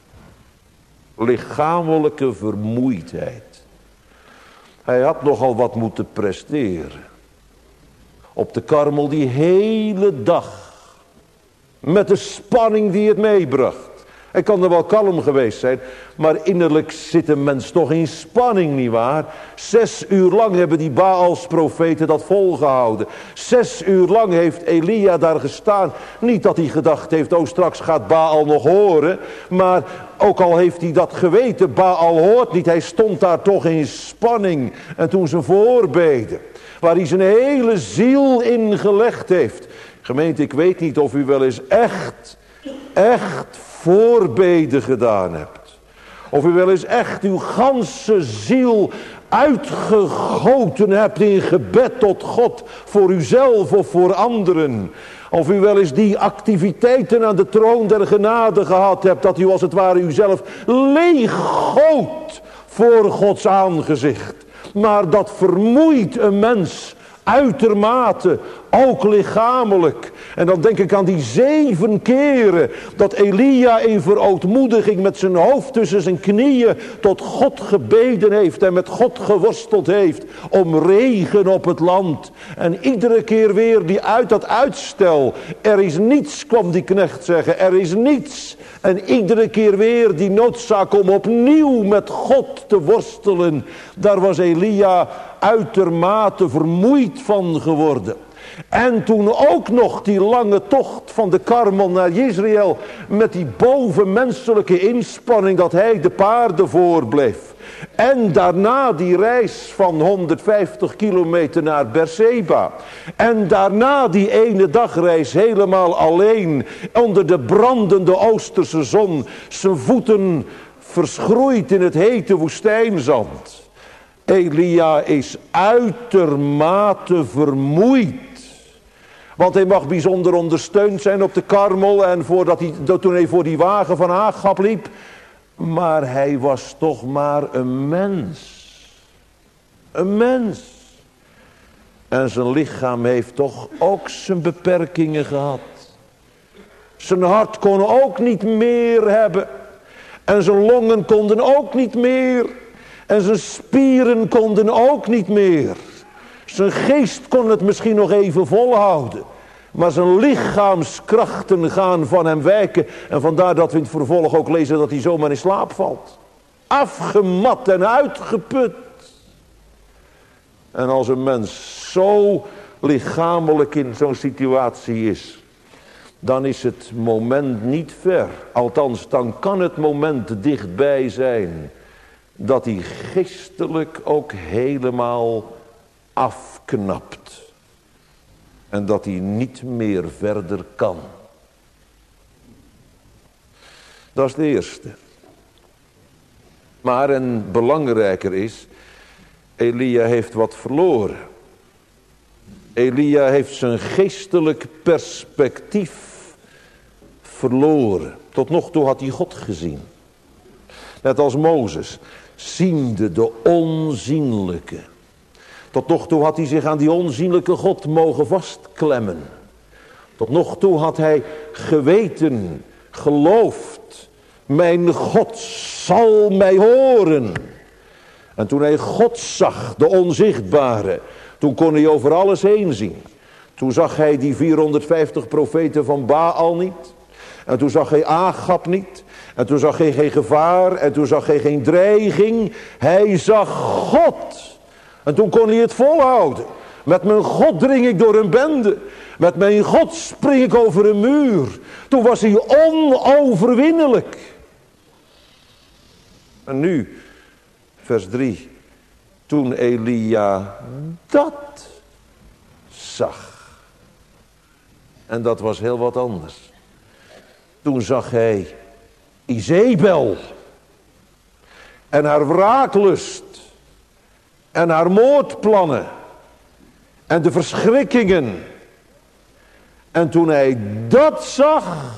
Lichamelijke vermoeidheid. Hij had nogal wat moeten presteren. Op de Karmel die hele dag. Met de spanning die het meebracht. Hij kan er wel kalm geweest zijn, maar innerlijk zit een mens toch in spanning, nietwaar? 6 uur lang hebben die Baalsprofeten dat volgehouden. 6 uur lang heeft Elia daar gestaan. Niet dat hij gedacht heeft, oh straks gaat Baal nog horen. Maar ook al heeft hij dat geweten, Baal hoort niet. Hij stond daar toch in spanning. En toen ze voorbeden, waar hij zijn hele ziel in gelegd heeft. Gemeente, ik weet niet of u wel eens echt voorbeden gedaan hebt. Of u wel eens echt uw ganse ziel uitgegoten hebt in gebed tot God. Voor uzelf of voor anderen. Of u wel eens die activiteiten aan de troon der genade gehad hebt. Dat u als het ware uzelf leeggoot voor Gods aangezicht. Maar dat vermoeit een mens uitermate, ook lichamelijk. En dan denk ik aan die 7 keren dat Elia in verootmoediging met zijn hoofd tussen zijn knieën tot God gebeden heeft en met God geworsteld heeft om regen op het land. En iedere keer weer dat uitstel. Er is niets, kwam die knecht zeggen, er is niets. En iedere keer weer die noodzaak om opnieuw met God te worstelen. Daar was Elia uitermate vermoeid van geworden. En toen ook nog die lange tocht van de Karmel naar Jezreel. Met die bovenmenselijke inspanning dat hij de paarden voorbleef. En daarna die reis van 150 kilometer naar Berseba. En daarna die ene dagreis helemaal alleen onder de brandende oosterse zon. Zijn voeten verschroeid in het hete woestijnzand. Elia is uitermate vermoeid. Want hij mag bijzonder ondersteund zijn op de Karmel. En toen hij voor die wagen van Agab liep. Maar hij was toch maar een mens. Een mens. En zijn lichaam heeft toch ook zijn beperkingen gehad. Zijn hart kon ook niet meer hebben. En zijn longen konden ook niet meer. En zijn spieren konden ook niet meer. Zijn geest kon het misschien nog even volhouden. Maar zijn lichaamskrachten gaan van hem wijken. En vandaar dat we in het vervolg ook lezen dat hij zomaar in slaap valt. Afgemat en uitgeput. En als een mens zo lichamelijk in zo'n situatie is, dan is het moment niet ver. Althans, dan kan het moment dichtbij zijn dat hij geestelijk ook helemaal afknapt. En dat hij niet meer verder kan. Dat is de eerste. Maar en belangrijker is, Elia heeft wat verloren. Elia heeft zijn geestelijk perspectief verloren. Tot nog toe had hij God gezien. Net als Mozes, ziende de onzienlijke. Tot nog toe had hij zich aan die onzienlijke God mogen vastklemmen. Tot nog toe had hij geweten, geloofd, mijn God zal mij horen. En toen hij God zag, de onzichtbare, toen kon hij over alles heen zien. Toen zag hij die 450 profeten van Baal niet. En toen zag hij Agab niet. En toen zag hij geen gevaar. En toen zag hij geen dreiging. Hij zag God. En toen kon hij het volhouden. Met mijn God dring ik door een bende. Met mijn God spring ik over een muur. Toen was hij onoverwinnelijk. En nu, vers 3. Toen Elia dat zag. En dat was heel wat anders. Toen zag hij Izebel. En haar wraaklust. En haar moordplannen. En de verschrikkingen. En toen hij dat zag.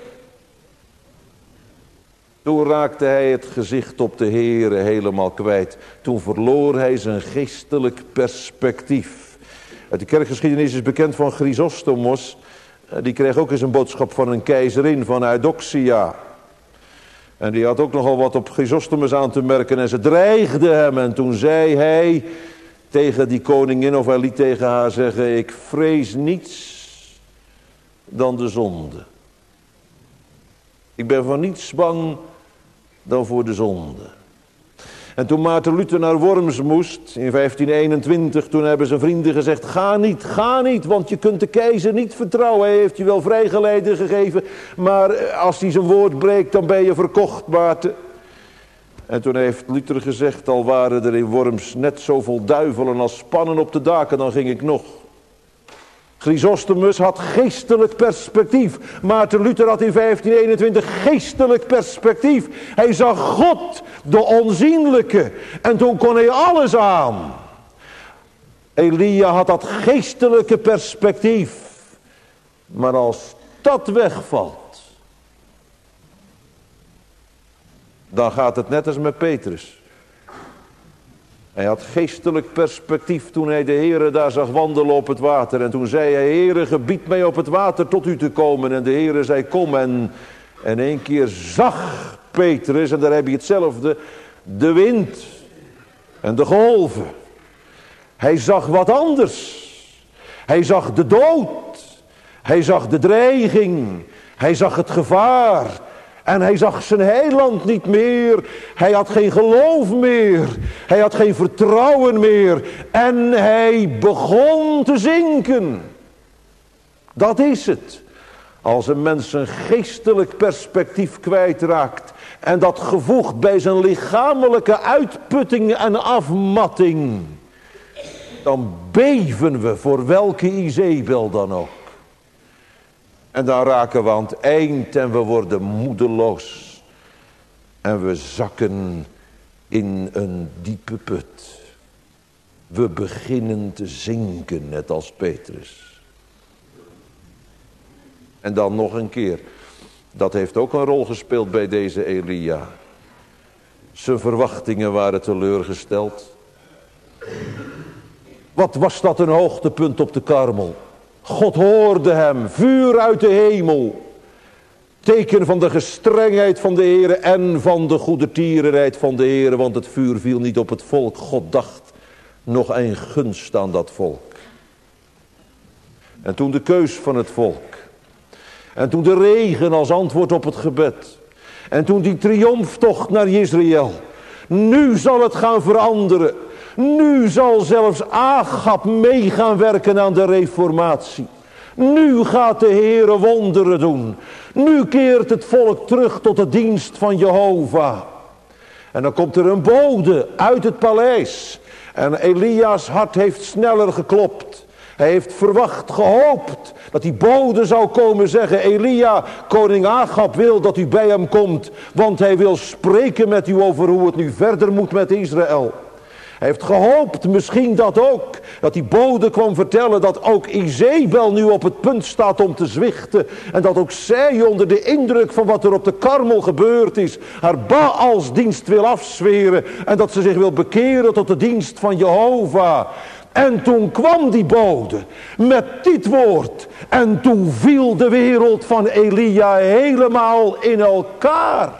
Toen raakte hij het gezicht op de Heere helemaal kwijt. Toen verloor hij zijn geestelijk perspectief. Uit de kerkgeschiedenis is bekend van Chrysostomos. Die kreeg ook eens een boodschap van een keizerin van Eudoxia. En die had ook nogal wat op Chrysostomus aan te merken. En ze dreigde hem. En toen zei hij tegen die koningin, of hij liet tegen haar zeggen, ik vrees niets dan de zonde. Ik ben voor niets bang dan voor de zonde. En toen Maarten Luther naar Worms moest, in 1521, toen hebben zijn vrienden gezegd, ga niet, want je kunt de keizer niet vertrouwen. Hij heeft je wel vrijgeleide gegeven, maar als hij zijn woord breekt, dan ben je verkocht, Maarten. En toen heeft Luther gezegd, al waren er in Worms net zoveel duivelen als spannen op de daken, dan ging ik nog. Chrysostomus had geestelijk perspectief. Maarten Luther had in 1521 geestelijk perspectief. Hij zag God, de onzienlijke. En toen kon hij alles aan. Elia had dat geestelijke perspectief. Maar als dat wegvalt, dan gaat het net als met Petrus. Hij had geestelijk perspectief toen hij de Heere daar zag wandelen op het water. En toen zei hij, Heere, gebied mij op het water tot u te komen. En de Heere zei, kom. En één keer zag Petrus, en daar heb je hetzelfde, de wind en de golven. Hij zag wat anders. Hij zag de dood. Hij zag de dreiging. Hij zag het gevaar. En hij zag zijn heiland niet meer. Hij had geen geloof meer. Hij had geen vertrouwen meer. En hij begon te zinken. Dat is het. Als een mens zijn geestelijk perspectief kwijtraakt. En dat gevoegd bij zijn lichamelijke uitputting en afmatting. Dan beven we voor welke Izebel dan ook. En dan raken we aan het eind en we worden moedeloos. En we zakken in een diepe put. We beginnen te zinken, net als Petrus. En dan nog een keer. Dat heeft ook een rol gespeeld bij deze Elia. Zijn verwachtingen waren teleurgesteld. Wat was dat een hoogtepunt op de Karmel. God hoorde hem, vuur uit de hemel. Teken van de gestrengheid van de Heere en van de goedertierenheid van de Heere. Want het vuur viel niet op het volk. God dacht nog een gunst aan dat volk. En toen de keus van het volk. En toen de regen als antwoord op het gebed. En toen die triomftocht naar Israël. Nu zal het gaan veranderen. Nu zal zelfs Agab mee gaan werken aan de reformatie. Nu gaat de Heere wonderen doen. Nu keert het volk terug tot de dienst van Jehovah. En dan komt er een bode uit het paleis. En Elia's hart heeft sneller geklopt. Hij heeft verwacht, gehoopt dat die bode zou komen zeggen. Elia, koning Agab wil dat u bij hem komt. Want hij wil spreken met u over hoe het nu verder moet met Israël. Hij heeft gehoopt, misschien dat ook, dat die bode kwam vertellen dat ook Izebel nu op het punt staat om te zwichten. En dat ook zij onder de indruk van wat er op de Karmel gebeurd is, haar Baalsdienst wil afzweren. En dat ze zich wil bekeren tot de dienst van Jehovah. En toen kwam die bode met dit woord. En toen viel de wereld van Elia helemaal in elkaar.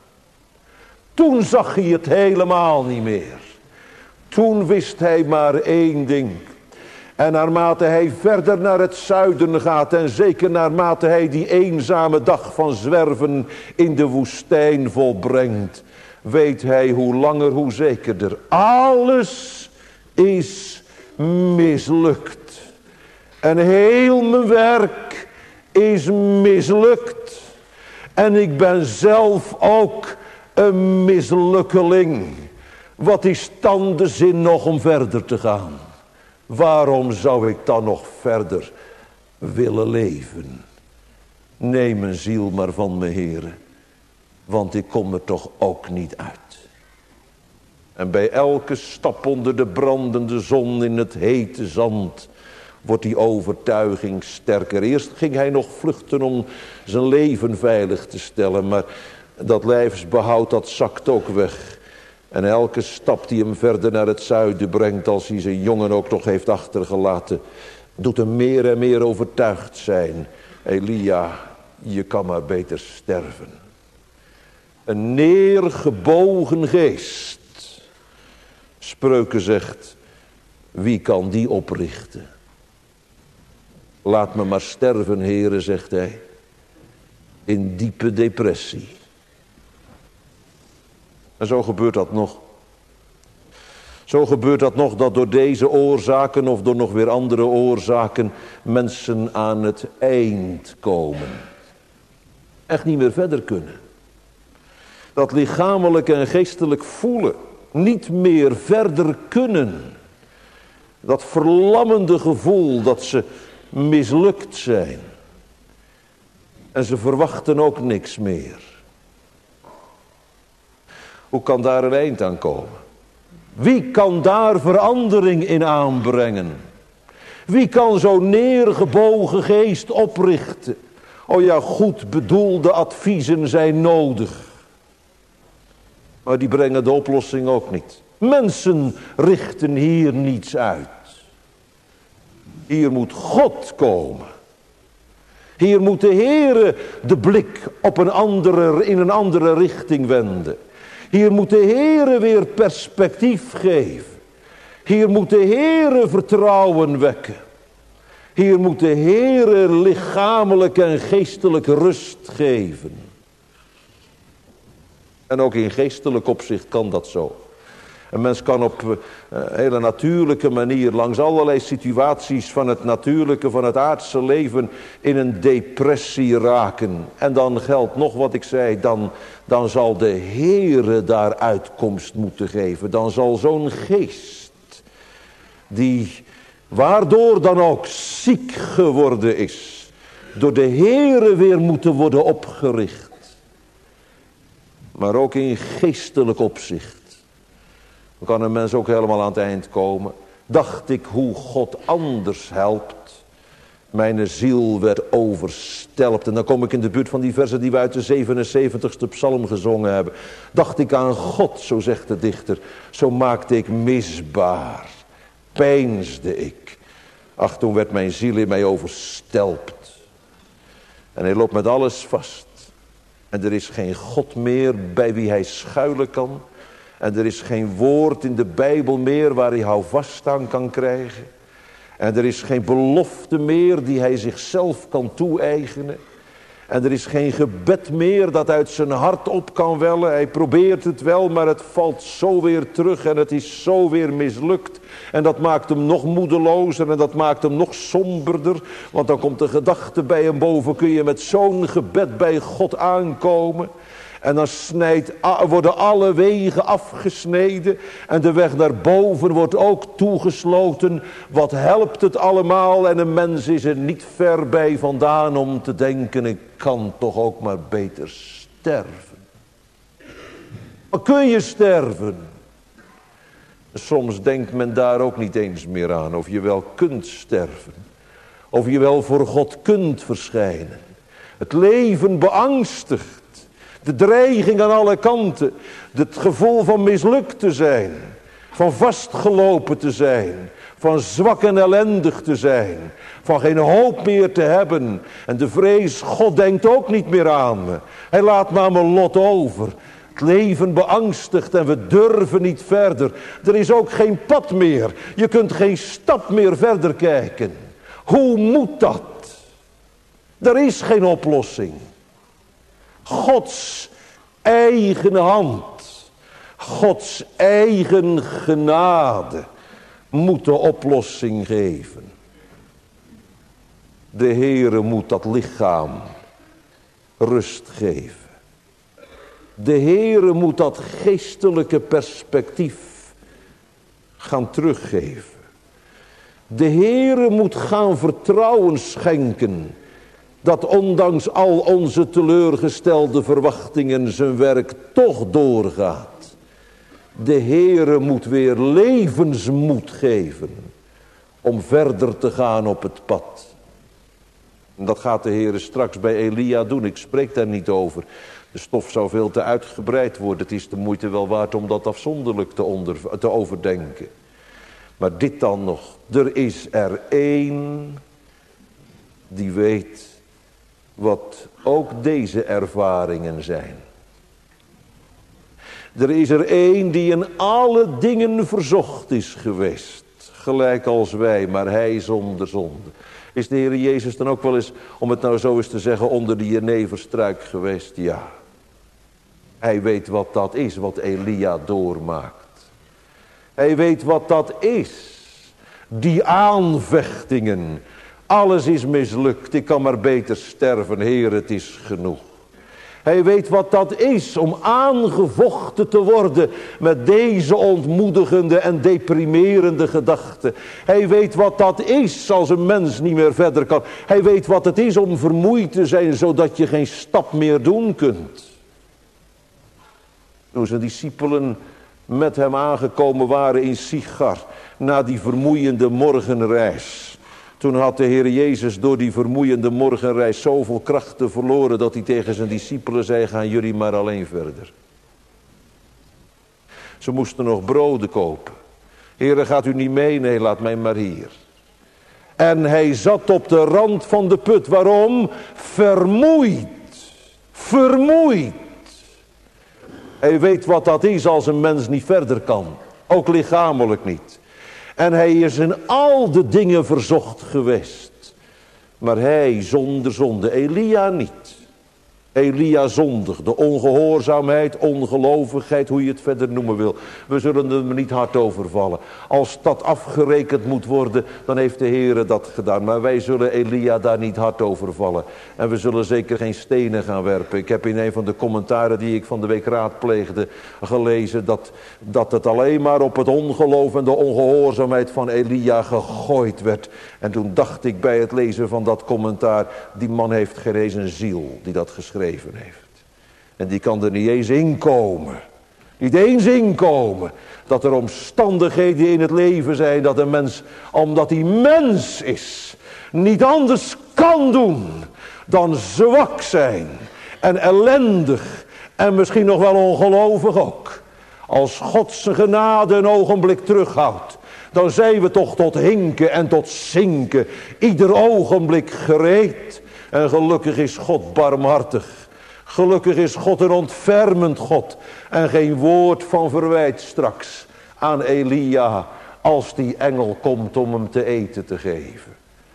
Toen zag hij het helemaal niet meer. Toen wist hij maar één ding. En naarmate hij verder naar het zuiden gaat. En zeker naarmate hij die eenzame dag van zwerven in de woestijn volbrengt. Weet hij hoe langer hoe zekerder. Alles is mislukt. En heel mijn werk is mislukt. En ik ben zelf ook een mislukkeling. Wat is dan de zin nog om verder te gaan? Waarom zou ik dan nog verder willen leven? Neem mijn ziel maar van me, Heere. Want ik kom er toch ook niet uit. En bij elke stap onder de brandende zon in het hete zand wordt die overtuiging sterker. Eerst ging hij nog vluchten om zijn leven veilig te stellen. Maar dat lijfsbehoud dat zakt ook weg. En elke stap die hem verder naar het zuiden brengt, als hij zijn jongen ook nog heeft achtergelaten, doet hem meer en meer overtuigd zijn. Elia, je kan maar beter sterven. Een neergebogen geest. Spreuken zegt, wie kan die oprichten? Laat me maar sterven, Heere, zegt hij. in diepe depressie. En zo gebeurt dat nog. Zo gebeurt dat nog, dat door deze oorzaken of door nog weer andere oorzaken mensen aan het eind komen. Echt niet meer verder kunnen. Dat lichamelijk en geestelijk voelen niet meer verder kunnen. Dat verlammende gevoel dat ze mislukt zijn. En ze verwachten ook niks meer. Hoe kan daar een eind aan komen? Wie kan daar verandering in aanbrengen? Wie kan zo'n neergebogen geest oprichten? Oh ja, goed bedoelde adviezen zijn nodig. Maar die brengen de oplossing ook niet. Mensen richten hier niets uit. Hier moet God komen. Hier moet de Heere de blik op in een andere richting wenden. Hier moet de Heere weer perspectief geven. Hier moet de Heere vertrouwen wekken. Hier moet de Heere lichamelijk en geestelijk rust geven. En ook in geestelijk opzicht kan dat zo. Een mens kan op hele natuurlijke manier langs allerlei situaties van het natuurlijke, van het aardse leven in een depressie raken. En dan geldt nog wat ik zei, dan zal de Heere daar uitkomst moeten geven. Dan zal zo'n geest, die waardoor dan ook ziek geworden is, door de Heere weer moeten worden opgericht. Maar ook in geestelijk opzicht. Dan kan een mens ook helemaal aan het eind komen. Dacht ik hoe God anders helpt. Mijn ziel werd overstelpt. En dan kom ik in de buurt van die versen die we uit de 77ste psalm gezongen hebben. Dacht ik aan God, zo zegt de dichter. Zo maakte ik misbaar. Peinsde ik. Ach, toen werd mijn ziel in mij overstelpt. En hij loopt met alles vast. En er is geen God meer bij wie hij schuilen kan. En er is geen woord in de Bijbel meer waar hij houvast aan kan krijgen. En er is geen belofte meer die hij zichzelf kan toe-eigenen. En er is geen gebed meer dat uit zijn hart op kan wellen. Hij probeert het wel, maar het valt zo weer terug en het is zo weer mislukt. En dat maakt hem nog moedelozer en dat maakt hem nog somberder. Want dan komt de gedachte bij hem boven, kun je met zo'n gebed bij God aankomen? En dan worden alle wegen afgesneden. En de weg naar boven wordt ook toegesloten. Wat helpt het allemaal? En een mens is er niet ver bij vandaan om te denken, ik kan toch ook maar beter sterven. Maar kun je sterven? Soms denkt men daar ook niet eens meer aan. Of je wel kunt sterven. Of je wel voor God kunt verschijnen. Het leven beangstigt. De dreiging aan alle kanten. Het gevoel van mislukt te zijn. Van vastgelopen te zijn. Van zwak en ellendig te zijn. Van geen hoop meer te hebben. En de vrees, God denkt ook niet meer aan me. Hij laat me aan mijn lot over. Het leven beangstigt en we durven niet verder. Er is ook geen pad meer. Je kunt geen stap meer verder kijken. Hoe moet dat? Er is geen oplossing. Gods eigen hand, Gods eigen genade moet de oplossing geven. De Heere moet dat lichaam rust geven. De Heere moet dat geestelijke perspectief gaan teruggeven. De Heere moet gaan vertrouwen schenken. Dat ondanks al onze teleurgestelde verwachtingen zijn werk toch doorgaat. De Heere moet weer levensmoed geven. Om verder te gaan op het pad. En dat gaat de Heere straks bij Elia doen. Ik spreek daar niet over. De stof zou veel te uitgebreid worden. Het is de moeite wel waard om dat afzonderlijk te overdenken. Maar dit dan nog. Er is er één die weet wat ook deze ervaringen zijn. Er is er één die in alle dingen verzocht is geweest. Gelijk als wij, maar hij zonder zonde. Is de Heer Jezus dan ook wel eens, om het nou zo eens te zeggen, onder die jeneverstruik geweest? Ja. Hij weet wat dat is, wat Elia doormaakt. Hij weet wat dat is. Die aanvechtingen. Alles is mislukt. Ik kan maar beter sterven. Heer, het is genoeg. Hij weet wat dat is om aangevochten te worden met deze ontmoedigende en deprimerende gedachten. Hij weet wat dat is als een mens niet meer verder kan. Hij weet wat het is om vermoeid te zijn zodat je geen stap meer doen kunt. Toen zijn discipelen met hem aangekomen waren in Sichar na die vermoeiende morgenreis. Toen had de Heer Jezus door die vermoeiende morgenreis zoveel krachten verloren dat hij tegen zijn discipelen zei, gaan jullie maar alleen verder. Ze moesten nog broden kopen. Heere, gaat u niet mee? Nee, laat mij maar hier. En hij zat op de rand van de put. Waarom? Vermoeid. Vermoeid. Hij weet wat dat is als een mens niet verder kan. Ook lichamelijk niet. En hij is in al de dingen verzocht geweest. Maar hij zonder zonde. Elia niet. Elia zondigde. Ongehoorzaamheid, ongelovigheid, hoe je het verder noemen wil. We zullen er niet hard over vallen. Als dat afgerekend moet worden, dan heeft de Heer dat gedaan. Maar wij zullen Elia daar niet hard over vallen. En we zullen zeker geen stenen gaan werpen. Ik heb in een van de commentaren die ik van de week raadpleegde gelezen dat het alleen maar op het ongeloof en de ongehoorzaamheid van Elia gegooid werd. En toen dacht ik bij het lezen van dat commentaar, die man heeft geen eens een ziel die dat geschreven heeft. En die kan er niet eens inkomen. Niet eens inkomen. Dat er omstandigheden in het leven zijn dat een mens, omdat hij mens is, niet anders kan doen dan zwak zijn en ellendig en misschien nog wel ongelovig ook. Als God zijn genade een ogenblik terughoudt, dan zijn we toch tot hinken en tot zinken ieder ogenblik gereed. En gelukkig is God barmhartig. Gelukkig is God een ontfermend God. En geen woord van verwijt straks aan Elia als die engel komt om hem te eten te geven.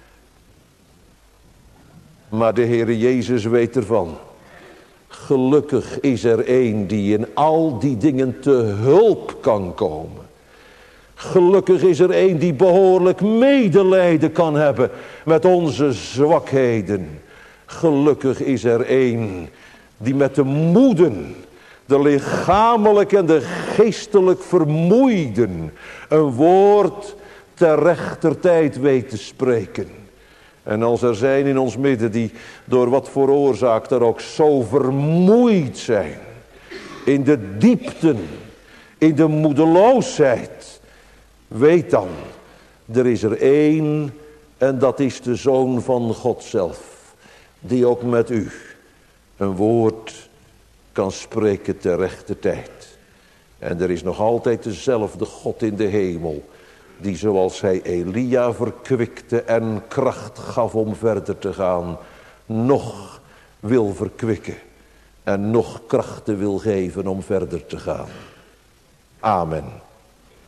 Maar de Heere Jezus weet ervan. Gelukkig is er één die in al die dingen te hulp kan komen. Gelukkig is er één die behoorlijk medelijden kan hebben met onze zwakheden. Gelukkig is er één die met de moeden, de lichamelijk en de geestelijk vermoeiden, een woord ter rechter tijd weet te spreken. En als er zijn in ons midden die door wat voor oorzaak dan ook zo vermoeid zijn, in de diepten, in de moedeloosheid, weet dan, er is er één en dat is de Zoon van God zelf, die ook met u een woord kan spreken ter rechte tijd. En er is nog altijd dezelfde God in de hemel, die zoals hij Elia verkwikte en kracht gaf om verder te gaan, nog wil verkwikken en nog krachten wil geven om verder te gaan. Amen.